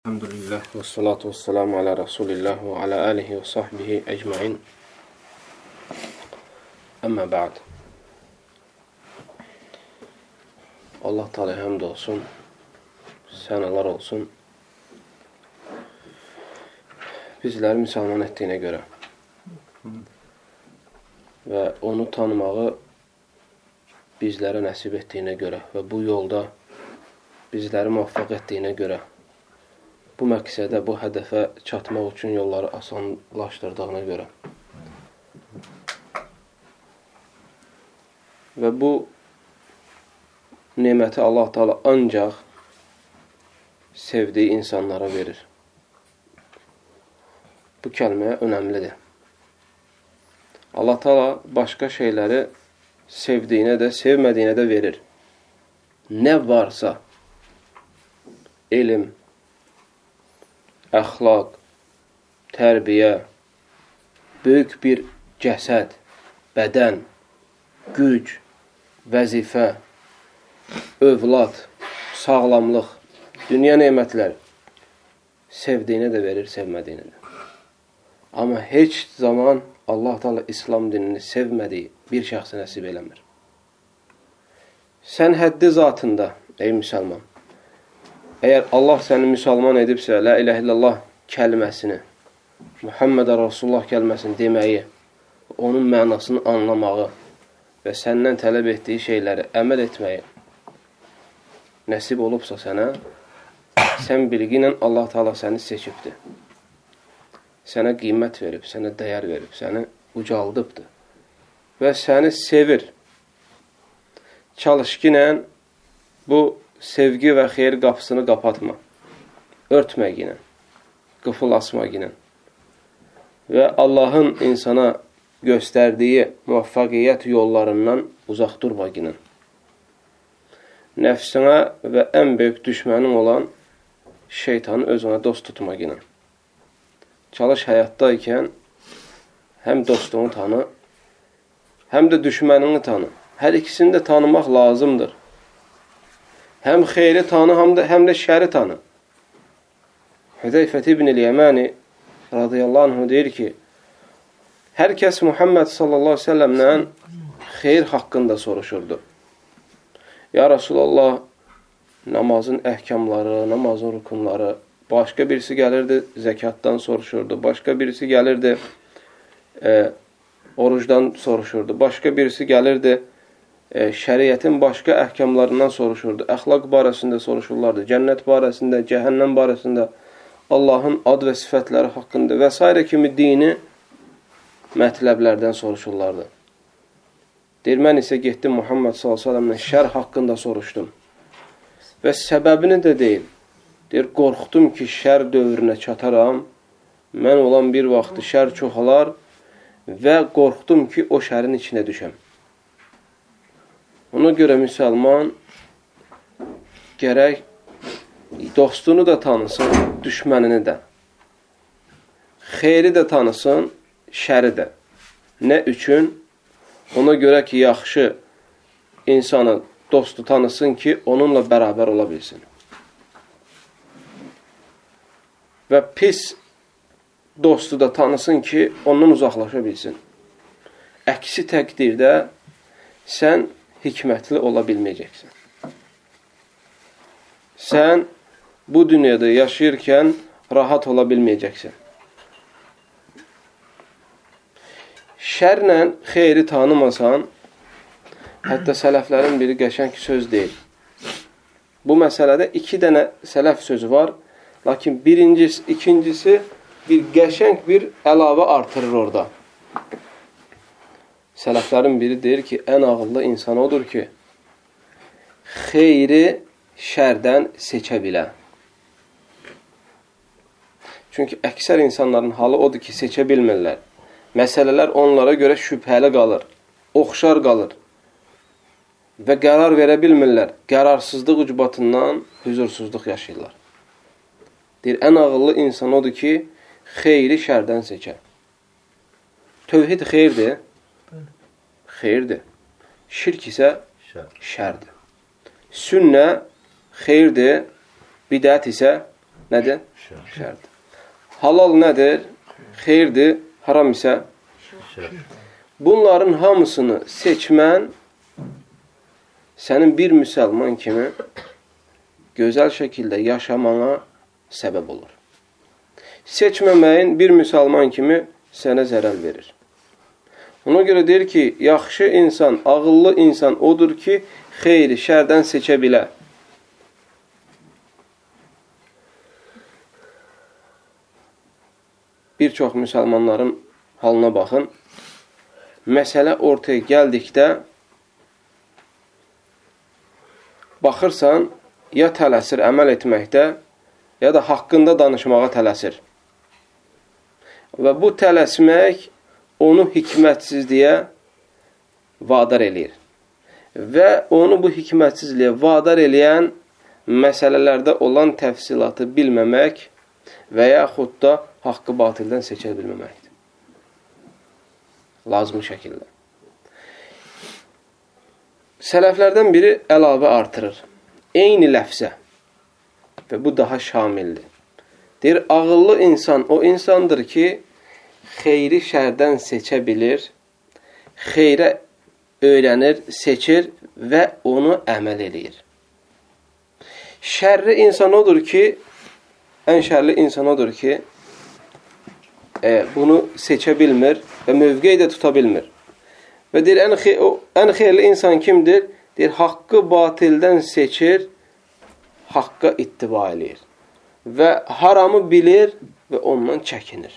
Elhamdülillah və salatu və selamu alə Rasulillah və alə alihi və sahbihi əcmain. Əmmə bə'd. Allah Teala həmd olsun, sənalar olsun. Bizləri müsəlman etdiyinə görə və onu tanımağı bizlərə nəsib etdiyinə görə və bu yolda bizləri muvaffaq etdiyinə görə, bu məqsədə, bu hədəfə çatmaq üçün yolları asanlaşdırdığına görə və bu neməti Allah Teala ancaq sevdiyi insanlara verir. Bu kəlmə önəmlidir. Allah Teala başqa şeyləri sevdiyinə də, sevmədiyinə də verir. Nə varsa, elm, əxlaq, tərbiyə, böyük bir cəsəd, bədən, güc, vəzifə, övlad, sağlamlıq, dünya nemətləri sevdiyinə də verir, sevmədiyinə də. Amma heç zaman Allah Teala İslam dinini sevmədiyi bir şəxsi nəsib eləmir. Sən həddi zatında, ey müsəlman, əgər Allah səni müsəlman edibsə, la ilahe illallah kəlməsini, Muhammedə Rasulullah kəlməsini deməyi, onun mənasını anlamağı və səndən tələb etdiyi şeyləri əməl etməyi nəsib olubsa sənə, sən bilginlə Allah Teala səni seçibdir. Sənə qiymət verib, sənə dəyər verib, səni ucaldıbdır və səni sevir. Çalış ki, bu sevgi və xeyir qapısını qapatma, örtmək ilə, qıfıl asmaq ilə və Allahın insana göstərdiyi muvaffaqiyyət yollarından uzaq durmaq ilə. Nəfsinə və ən böyük düşmənin olan şeytanı özünə dost tutmaq ilə. Çalış həyatdaykən həm dostunu tanı, həm də düşmənini tanı. Hər ikisini də tanımaq lazımdır. Həm xeyri tanı, həm də şəri tanı. Hüzeyfət ibn-i Yəməni radiyallahu anh deyir ki, hər kəs Muhammed sallallahu aleyhi ve sellemlə xeyr haqqında soruşurdu. Ya Rasulallah, namazın əhkamları, namazın rukunları, başqa birisi gəlirdi zəkatdan soruşurdu, başqa birisi gəlirdi orucdan soruşurdu, başqa birisi gəlirdi şəriətin başqa əhkamlarından soruşurdu, əxlaq barəsində soruşurlardı, cənnət barəsində, cəhənnəm barəsində, Allahın ad və sifətləri haqqında və s. kimi dini mətləblərdən soruşurlardı. Deyir, mən isə getdim Muhammed s.ə.v. şər haqqında soruşdum və səbəbini də deyil. Deyir, qorxdum ki, şər dövrünə çataram, mən olan bir vaxtı şər çoxalar və qorxdum ki, o şərin içinə düşəm. Ona görə müsəlman gərək dostunu da tanısın, düşmənini də. Xeyri də tanısın, şəri də. Nə üçün? Ona görə ki, yaxşı insanı, dostu tanısın ki, onunla bərabər ola bilsin. Və pis dostu da tanısın ki, ondan uzaqlaşa bilsin. Əksi təqdirdə sən hikmətli ola bilməyəcəksən. Sən bu dünyada yaşayırkən rahat ola bilməyəcəksən. Şərlə xeyri tanımasan, hətta sələflərin biri qəşəng söz deyil. Bu məsələdə 2 dənə sələf sözü var, lakin ikincisi bir qəşəng bir əlavə artırır orada. Sələflərin biri deyir ki, ən ağıllı insan odur ki, xeyri şərdən seçə bilə. Çünki əksər insanların halı odur ki, seçə bilmirlər. Məsələlər onlara görə şübhəli qalır, oxşar qalır və qərar verə bilmirlər. Qərarsızlıq ucbatından hüzursuzluq yaşayırlar. Deyir, ən ağıllı insan odur ki, xeyri şərdən seçər. Tövhid xeyirdir. Xeyirdir. Şirk isə şərdir. Sünnə xeyirdir. Bidət isə nədir? Şərdir. Halal nədir? Xeyirdir. Haram isə? Bunların hamısını seçmən sənin bir müsəlman kimi gözəl şəkildə yaşamana səbəb olur. Seçməməyin bir müsəlman kimi sənə zərər verir. Ona görə deyir ki, yaxşı insan, ağıllı insan odur ki, xeyri, şərdən seçə bilər. Bir çox müsəlmanların halına baxın. Məsələ ortaya gəldikdə baxırsan, ya tələsir əməl etməkdə, ya da haqqında danışmağa tələsir. Və bu tələsmək onu hikmətsizliyə vadar eləyir. Və onu bu hikmətsizliyə vadar eləyən məsələlərdə olan təfsilatı bilməmək və yaxud da haqqı batildən seçə bilməməkdir. Lazım şəkildə. Sələflərdən biri əlavə artırır. Eyni ləfzə. Və bu daha şamildir. Deyir, ağıllı insan o insandır ki, xeyri şərdən seçə bilir, xeyrə öyrənir, seçir və onu əməl edir. Şərri insan odur ki, ən şərli insan odur ki, bunu seçə bilmir və mövqeyi də tuta bilmir. Və deyir, ən xeyirli insan kimdir? Deyir, haqqı batildən seçir, haqqa ittiba edir. Və haramı bilir və ondan çəkinir.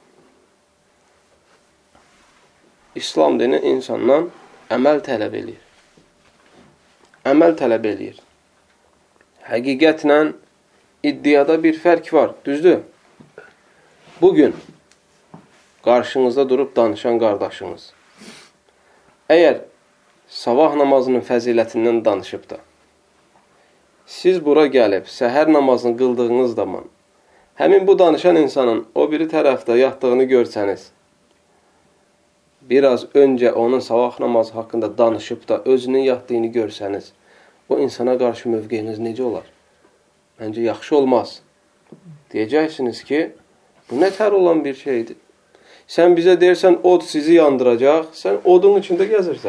İslam dini insandan əməl tələb edir. Əməl tələb edir. Həqiqətlə iddiada bir fərq var, düzdür? Bugün qarşınızda durub danışan qardaşınız, əgər sabah namazının fəzilətindən danışıb da, siz bura gəlib səhər namazını qıldığınız zaman, həmin bu danışan insanın o biri tərəfdə yatdığını görsəniz, biraz öncə onun sabah namazı haqqında danışıb da özünün yatdığını görsəniz, o insana qarşı mövqeyiniz necə olar? Məncə yaxşı olmaz. Deyəcəksiniz ki, bu nətər olan bir şeydir. Sən bizə deyirsən, od sizi yandıracaq, sən odun içində gəzirsən.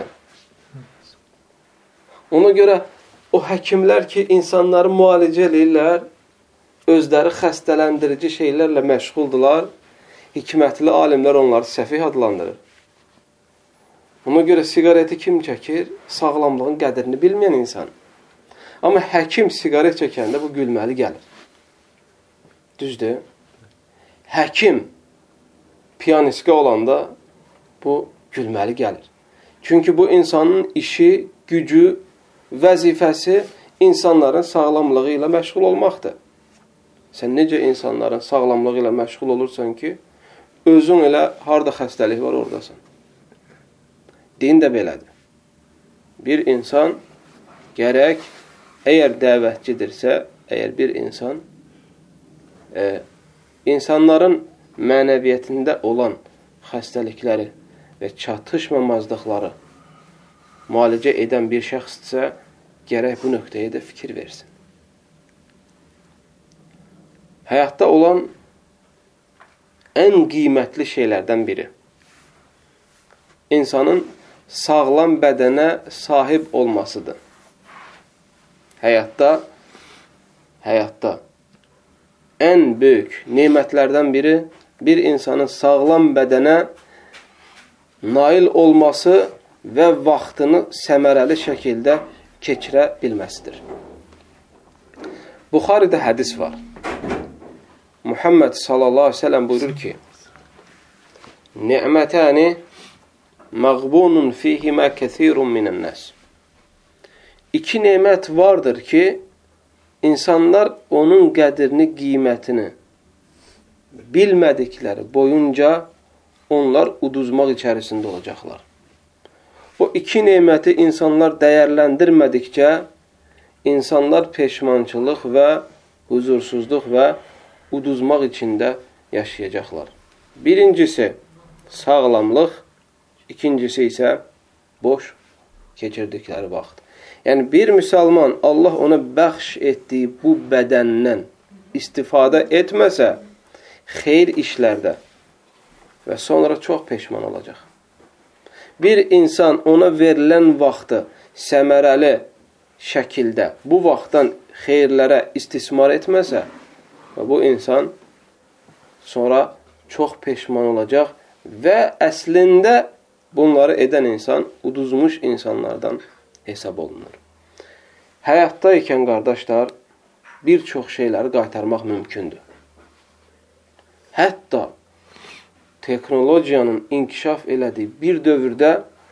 Ona görə o həkimlər ki, insanları müalicə edirlər, özləri xəstələndirici şeylərlə məşğuldular, hikmətli alimlər onları səfih adlandırır. Ona görə siqareti kim çəkir? Sağlamlığın qədrini bilməyən insan. Amma həkim siqaret çəkəndə bu gülməli gəlir. Düzdür? Həkim piyanistə olanda bu gülməli gəlir. Çünki bu insanın işi, gücü, vəzifəsi insanların sağlamlığı ilə məşğul olmaqdır. Sən necə insanların sağlamlığı ilə məşğul olursan ki, özün elə harada xəstəlik var oradasan. Din də belədir. Bir insan gərək, əgər dəvətçidirsə, əgər bir insan insanların mənəviyyətində olan xəstəlikləri və çatışmamazlıqları müalicə edən bir şəxsdirsə, gərək bu nöqtəyə də fikir versin. Həyatda olan ən qiymətli şeylərdən biri insanın sağlam bədənə sahib olmasıdır. Həyatda ən böyük nemətlərdən biri bir insanın sağlam bədənə nail olması və vaxtını səmərəli şəkildə keçirə bilməsidir. Buxaridə hədis var. Muhammed sallallahu aleyhi ve sellem buyurur ki, Ni'mətəni məğbunun fihimə kəthirun minənnəs. İki nemət vardır ki, insanlar onun qədrini, qiymətini bilmədikləri boyunca onlar uduzmaq içərisində olacaqlar. O iki neməti insanlar dəyərləndirmədikcə, insanlar peşmançılıq və huzursuzluq və uduzmaq içində yaşayacaqlar. Birincisi sağlamlıq, ikincisi isə boş keçirdikləri vaxt. Yəni bir müsəlman Allah ona bəxş etdiyi bu bədəndən istifadə etməsə, xeyir işlərdə və sonra çox peşman olacaq. Bir insan ona verilən vaxtı səmərəli şəkildə bu vaxtdan xeyirlərə istismar etməsə, bu insan sonra çox peşman olacaq və əslində bunları edən insan uduzmuş insanlardan hesab olunur. Həyatda ikən, qardaşlar, bir çox şeyləri qaytarmaq mümkündür. Hətta texnologiyanın inkişaf elədiyi bir dövrdə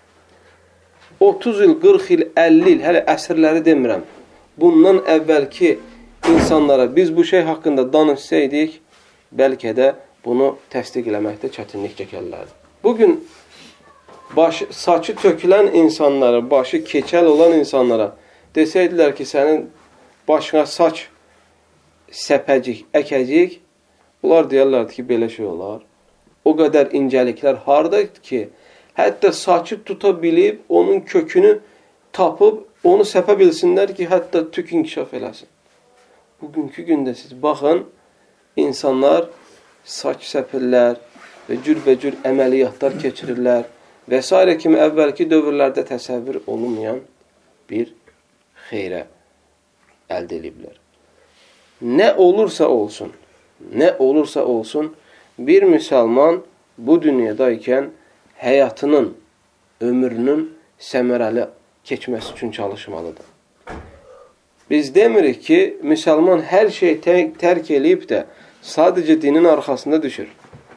30 il, 40 il, 50 il, hələ əsrləri demirəm, bundan əvvəlki insanlara biz bu şey haqqında danışsaydik, bəlkə də bunu təsdiq eləməkdə çətinlik çəkərlərdi. Bugün saçı tökülən insanlara, başı keçəl olan insanlara desəydilər ki, sənin başına saç səpəcik, əkəcik, bunlar deyərlərdi ki, belə şey olar. O qədər incəliklər haradadır ki, hətta saçı tuta bilib, onun kökünü tapıb, onu səpə bilsinlər ki, hətta tük inkişaf eləsin. Bugünkü gündə siz baxın, insanlar saç səpirlər və cürbəcür əməliyyatlar keçirirlər və s. kimi əvvəlki dövrlərdə təsəvvür olunmayan bir xeyrə əldə ediblər. Nə olursa olsun, bir müsəlman bu dünyadaykən həyatının, ömrünün səmərəli keçməsi üçün çalışmalıdır. Biz demirik ki, müsəlman hər şey tərk eləyib də sadəcə dinin arxasında düşür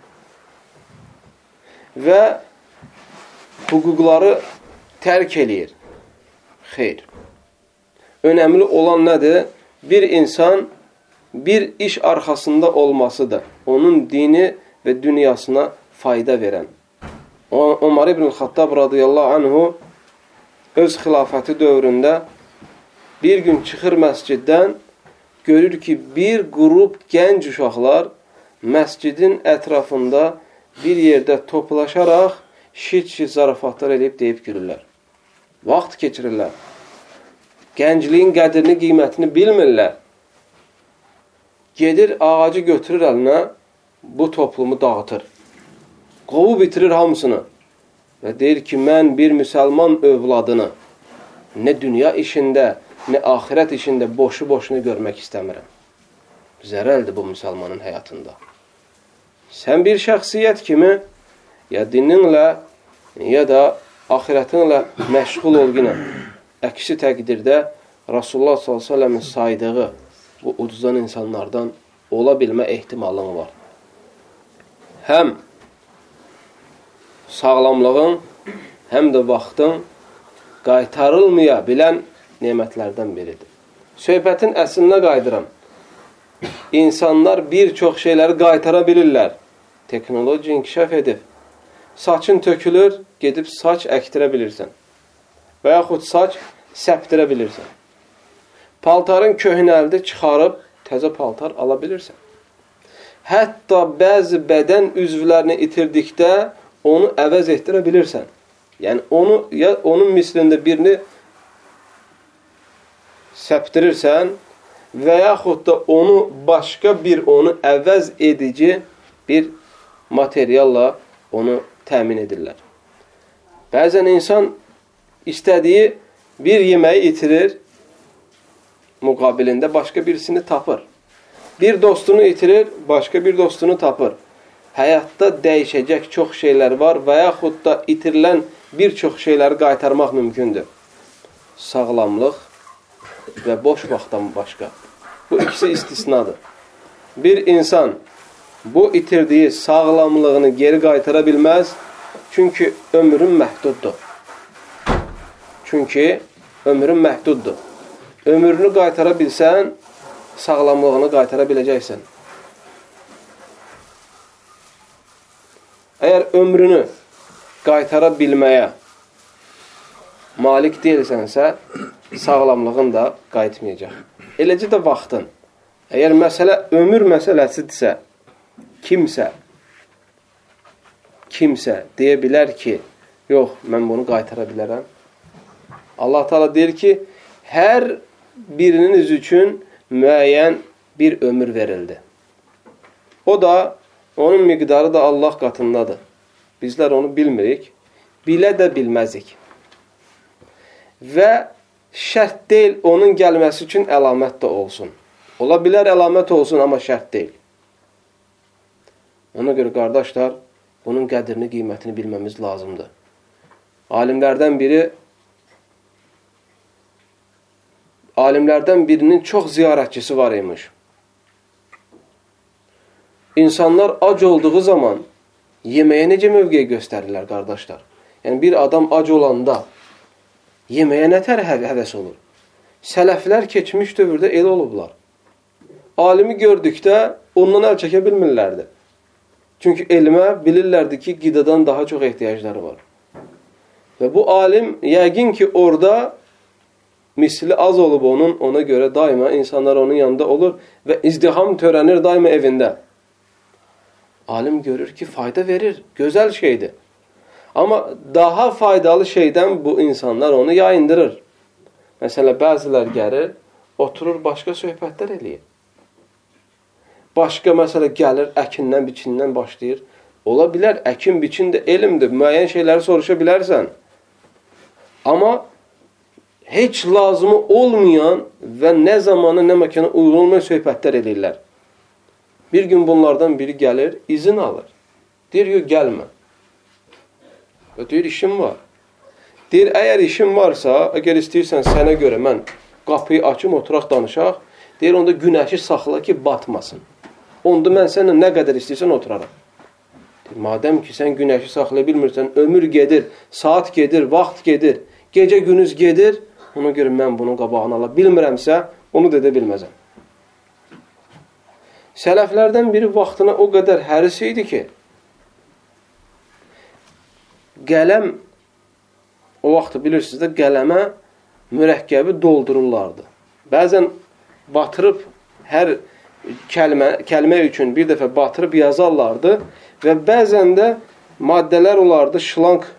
və hüquqları tərk eləyir. Xeyr. Önəmli olan nədir? Bir insan bir iş arxasında olmasıdır. Onun dini və dünyasına fayda verən. Ömər ibn Xattab radiyallahu anhu öz xilafəti dövründə bir gün çıxır məsciddən, görür ki, bir qrup gənc uşaqlar məscidin ətrafında bir yerdə toplaşaraq şit-şit zarafatlar edib deyib gülürlər. Vaxt keçirirlər. Gəncliyin qədrini, qiymətini bilmirlər. Gedir, ağacı götürür əlinə, bu toplumu dağıtır. Qovu bitirir hamısını. Və deyir ki, mən bir müsəlman övladını nə dünya işində, nə axirət işində boşu-boşunu görmək istəmirəm. Zərəldir bu müsəlmanın həyatında. Sən bir şəxsiyyət kimi ya dininlə, ya da axirətinlə məşğul ol yine. Əksi təqdirdə Rasulullah s.ə.v-in saydığı bu ucuzdan insanlardan ola bilmə ehtimalın var. Həm sağlamlığın, həm də vaxtın qaytarılmaya bilən nemətlərdən biridir. Söhbətin əslinə qaydıram. İnsanlar bir çox şeyləri qaytara bilirlər. Teknoloji inkişaf edib. Saçın tökülür, gedib saç əkdirə bilirsən. Və yaxud saç səpdirə bilirsən. Paltarın köhnəldi, çıxarıb təzə paltar ala bilirsən. Hətta bəzi bədən üzvlərini itirdikdə onu əvəz etdirə bilirsən. Yəni onun mislində birini səpdirirsən və yaxud da onu başqa bir onu əvəz edici bir materialla onu təmin edirlər. Bəzən insan istədiyi bir yeməyi itirir, müqabilində başqa birisini tapır. Bir dostunu itirir, başqa bir dostunu tapır. Həyatda dəyişəcək çox şeylər var və yaxud da itirilən bir çox şeyləri qaytarmaq mümkündür. Sağlamlıq və boş vaxtdan başqa. Bu ikisi istisnadır. Bir insan bu itirdiyi sağlamlığını geri qaytara bilməz, çünki ömrün məhduddur. Ömrünü qaytara bilsən, sağlamlığını qaytara biləcəksən. Əgər ömrünü qaytara bilməyə malik deyilsənsə, sağlamlığın da qayıtmayacaq. Eləcə də vaxtın. Əgər məsələ ömür məsələsidirsə, kimsə deyə bilər ki, yox, mən bunu qaytara bilərəm. Allah Teala deyir ki, hər biriniz üçün müəyyən bir ömür verildi. O da, onun miqdarı da Allah qatındadır. Bizlər onu bilmirik, bilə də bilməzik. Və şərt deyil, onun gəlməsi üçün əlamət də olsun. Ola bilər əlamət olsun, amma şərt deyil. Ona görə, qardaşlar, bunun qədrini, qiymətini bilməmiz lazımdır. Alimlərdən birinin çox ziyarətçisi var imiş. İnsanlar ac olduğu zaman yeməyə necə mövqeyi göstərirlər, qardaşlar? Yəni, bir adam ac olanda yeməyə nə tər həvəs olur? Sələflər keçmiş dövrdə elə olublar. Alimi gördükdə ondan əl çəkə bilmirlərdi. Çünki elmə bilirlərdi ki, qidadan daha çox ehtiyacları var. Və bu alim yəqin ki, orada misli az olub onun, ona görə daima insanlar onun yanında olur və izdiham törənir daima evində. Alim görür ki, fayda verir, gözəl şeydir. Amma daha faydalı şeydən bu insanlar onu yayındırır. Məsələn, bəzilər gəlir, oturur, başqa söhbətlər eləyir. Başqa, məsələ, gəlir, əkindən, biçindən başlayır. Ola bilər, əkin, biçin də elmdir, müəyyən şeyləri soruşa bilərsən. Amma heç lazımı olmayan və nə zamana, nə məkana uyğun olmayan söhbətlər eləyirlər. Bir gün bunlardan biri gəlir, izin alır. Deyir, yox, gəlmə. Deyir, işim var. Deyir, əgər işim varsa, əgər istəyirsən sənə görə mən qapıyı açım, oturaq danışaq, deyir, onda günəşi saxla ki, batmasın. Onda mən sənə nə qədər istəyirsən oturaraq. Deyir, madəm ki, sən günəşi saxlaya bilmirsən, ömür gedir, saat gedir, vaxt gedir, gecə günüz gedir, ona görə mən bunun qabağını ala bilmirəmsə, onu da edə bilməzəm. Sələflərdən biri vaxtına o qədər həris idi ki, qələm, o vaxtı bilirsiniz də, qələmə mürəkkəbi doldururlardı. Bəzən batırıb, hər kəlmə üçün bir dəfə batırıb yazarlardı və bəzən də maddələr olardı, şlanq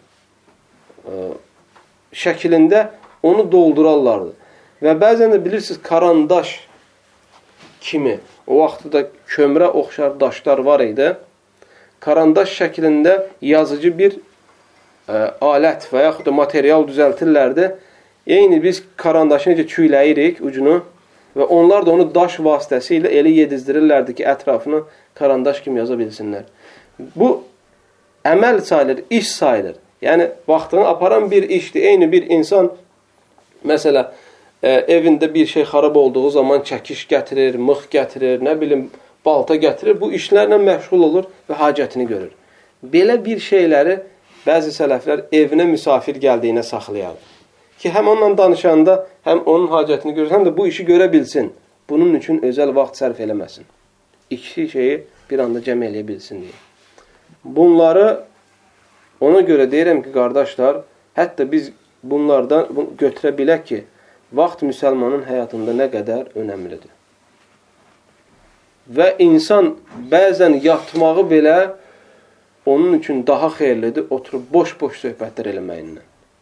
şəklində onu doldurarlardı. Və bəzən də bilirsiniz, karandaş kimi, o vaxtda da kömrə oxşar daşlar var idi. Karandaş şəklində yazıcı bir alət və yaxud da material düzəltirlərdi. Eyni biz karandaşı necə küyləyirik ucunu və onlar da onu daş vasitəsilə elə yedizdirirlərdi ki, ətrafını karandaş kimi yaza bilsinlər. Bu əməl sayılır, iş sayılır. Yəni, vaxtını aparan bir işdir. Eyni bir insan, məsələ, evində bir şey xarab olduğu zaman çəkiş gətirir, mıx gətirir, nə bilim, balta gətirir. Bu işlərlə məşğul olur və hacətini görür. Belə bir şeyləri bəzi sələflər evinə misafir gəldiyinə saxlayardı. Ki, həm onunla danışanda, həm onun hacətini görür, həm də bu işi görə bilsin. Bunun üçün özəl vaxt sərf eləməsin. İki şeyi bir anda cəm eləyə bilsin deyə. Bunları ona görə deyirəm ki, qardaşlar, hətta biz bunlardan götürə bilək ki, vaxt müsəlmanın həyatında nə qədər önəmlidir. Və insan bəzən yatmağı belə onun üçün daha xeyirlidir, oturub boş-boş söhbətlər eləməyindən.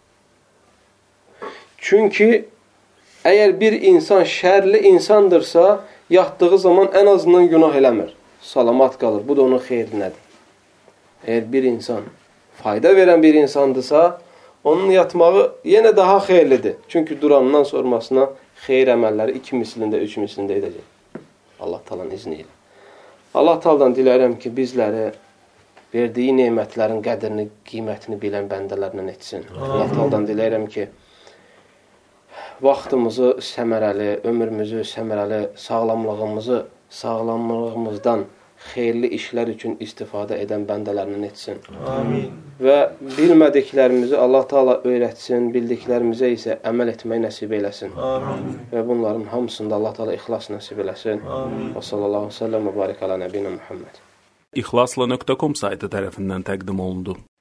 Çünki əgər bir insan şərli insandırsa, yatdığı zaman ən azından günah eləmir. Salamat qalır. Bu da onun xeyrinədir. Əgər bir insan fayda verən bir insandırsa, onun yatmağı yenə daha xeyirlidir. Çünki durandan sormasına xeyir əməlləri 2 mislində, 3 mislində edəcək. Allah Taala'nın izni ilə. Allah Taala'dan diləyirəm ki, bizləri verdiyi nemətlərin qədrini, qiymətini bilən bəndələrlə etsin. Allah Taala'dan diləyirəm ki, vaxtımızı səmərəli, ömrümüzü səmərəli, sağlamlığımızdan xeyirli işlər üçün istifadə edən bəndələrindən etsin. Amin. Və bilmədiklərimizi Allah Taala öyrətsin, bildiklərimizə isə əməl etməyi nəsib eləsin. Amin. Və bunların hamısında Allah Taala ixlas nəsib eləsin. Amin. Və sallallahu əleyhi və səlləm və barik alə nəbiyinə Muhammed. İxlasla.com saytı tərəfindən təqdim olundu.